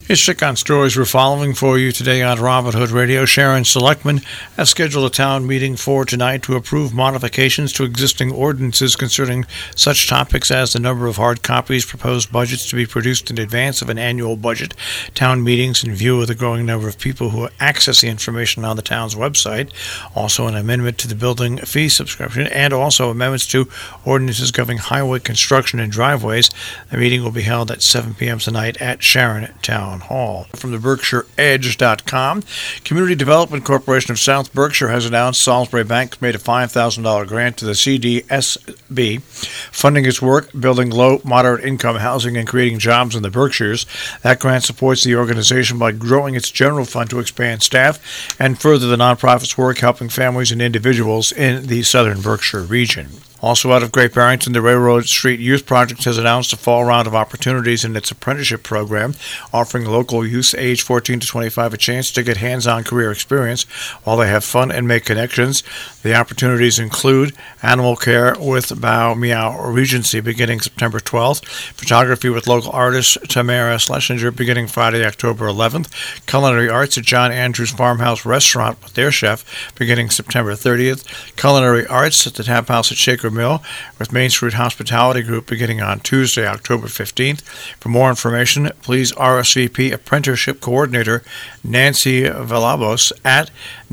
Here's check on stories we're following for you today on Robin Hood Radio. Sharon Selectman has scheduled a town meeting for tonight to approve modifications to existing ordinances concerning such topics as the number of hard copies, proposed budgets to be produced in advance of an annual budget, town meetings in view of the growing number of people who access the information on the town's website, also an amendment to the building fee subscription, and also amendments to ordinances governing highway construction and driveways. The meeting will be held at 7 p.m. tonight at Sharon Town Hall. From the BerkshireEdge.com, Community Development Corporation of South Berkshire has announced Salisbury Bank made a $5,000 grant to the CDSB, funding its work building low, moderate income housing and creating jobs in the Berkshires. That grant supports the organization by growing its general fund to expand staff and further the nonprofit's work helping families and individuals in the southern Berkshire region. Also out of Great Barrington, the Railroad Street Youth Project has announced a fall round of opportunities in its apprenticeship program, offering local youth age 14 to 25 a chance to get hands-on career experience while they have fun and make connections. The opportunities include animal care with Bow Meow Regency beginning September 12th, photography with local artist Tamara Schlesinger beginning Friday, October 11th, culinary arts at John Andrews Farmhouse Restaurant with their chef beginning September 30th, culinary arts at the Tap House at Shaker Mill with Main Street Hospitality Group beginning on Tuesday, October 15th. For more information, please RSVP Apprenticeship Coordinator Nancy Villalobos at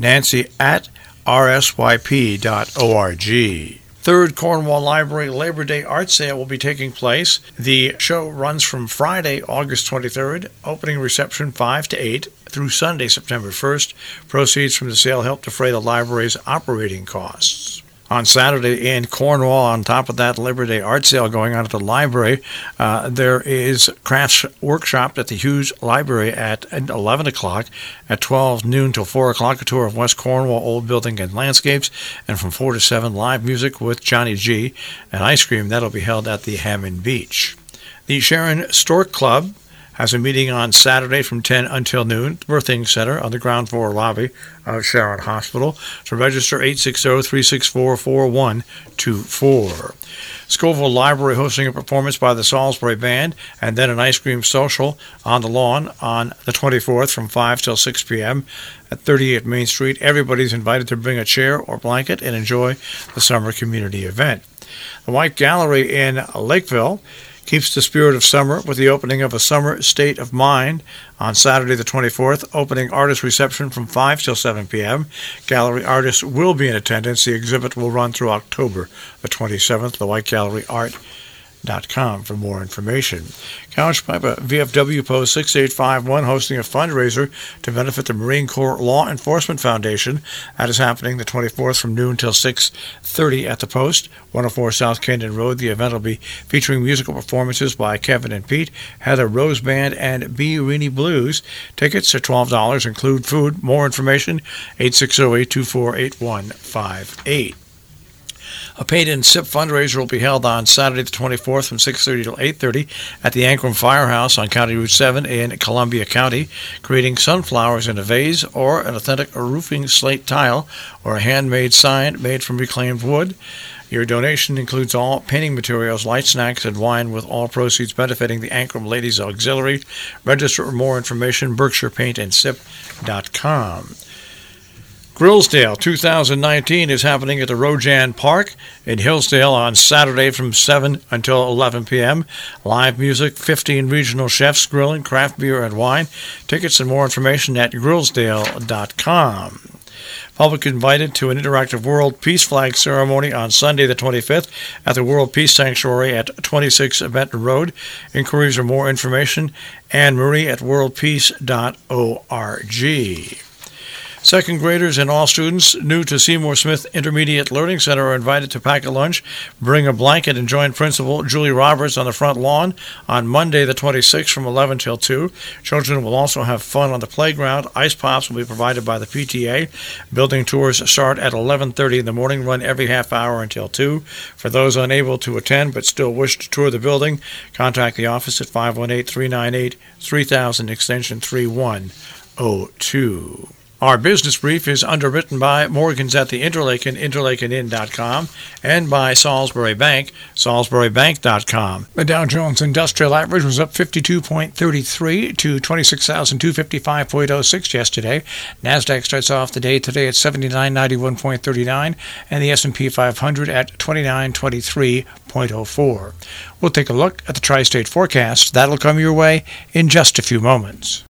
nancy@rsyp.org. Third Cornwall Library Labor Day Art Sale will be taking place. The show runs from Friday, August 23rd, opening reception 5 to 8, through Sunday, September 1st. Proceeds from the sale help defray the library's operating costs. On Saturday in Cornwall, on top of that Labor Day art sale going on at the library, there is crafts workshop at the Hughes Library at 11 o'clock, at 12 noon till 4 o'clock, a tour of West Cornwall Old Building and Landscapes, and from 4 to 7, live music with Johnny G and ice cream. That'll be held at the Hammond Beach. The Sharon Stork Club has a meeting on Saturday from 10 until noon at the Birthing Center on the ground floor lobby of Sharon Hospital. To register, 860-364-4124. Scoville Library hosting a performance by the Salisbury Band and then an ice cream social on the lawn on the 24th from 5 till 6 p.m. at 38 Main Street. Everybody's invited to bring a chair or blanket and enjoy the summer community event. The White Gallery in Lakeville keeps the spirit of summer with the opening of a Summer State of Mind on Saturday the 24th, opening artist reception from 5 till 7 p.m. Gallery artists will be in attendance. The exhibit will run through October the 27th. The White Gallery Art.com for more information. Couch Piper VFW Post 6851 hosting a fundraiser to benefit the Marine Corps Law Enforcement Foundation. That is happening the 24th from noon till 6:30 at the Post, 104 South Camden Road. The event will be featuring musical performances by Kevin and Pete, Heather Rose Band, and B. Reenie Blues. Tickets are $12, include food. More information, 860-824-8158. A paint and sip fundraiser will be held on Saturday the 24th from 6:30 till 8:30 at the Ancram Firehouse on County Route 7 in Columbia County. Creating sunflowers in a vase or an authentic roofing slate tile or a handmade sign made from reclaimed wood. Your donation includes all painting materials, light snacks, and wine, with all proceeds benefiting the Ancram Ladies Auxiliary. Register for more information, BerkshirePaintandSip.com. Grillsdale 2019 is happening at the Rojan Park in Hillsdale on Saturday from 7 until 11 p.m. Live music, 15 regional chefs grilling, craft beer, and wine. Tickets and more information at grillsdale.com. Public invited to an interactive World Peace Flag ceremony on Sunday the 25th at the World Peace Sanctuary at 26 Benton Road. Inquiries or more information, Anne Marie at worldpeace.org. Second graders and all students new to Seymour Smith Intermediate Learning Center are invited to pack a lunch, bring a blanket, and join Principal Julie Roberts on the front lawn on Monday the 26th from 11 till 2. Children will also have fun on the playground. Ice pops will be provided by the PTA. Building tours start at 11:30 in the morning, run every half hour until 2. For those unable to attend but still wish to tour the building, contact the office at 518-398-3000 extension 3102. Our business brief is underwritten by Morgans at the Interlaken, interlakenin.com, and by Salisbury Bank, salisburybank.com. The Dow Jones Industrial Average was up 52.33 to 26,255.06 yesterday. NASDAQ starts off the day today at 7991.39, and the S&P 500 at 2923.04. We'll take a look at the tri-state forecast. That'll come your way in just a few moments.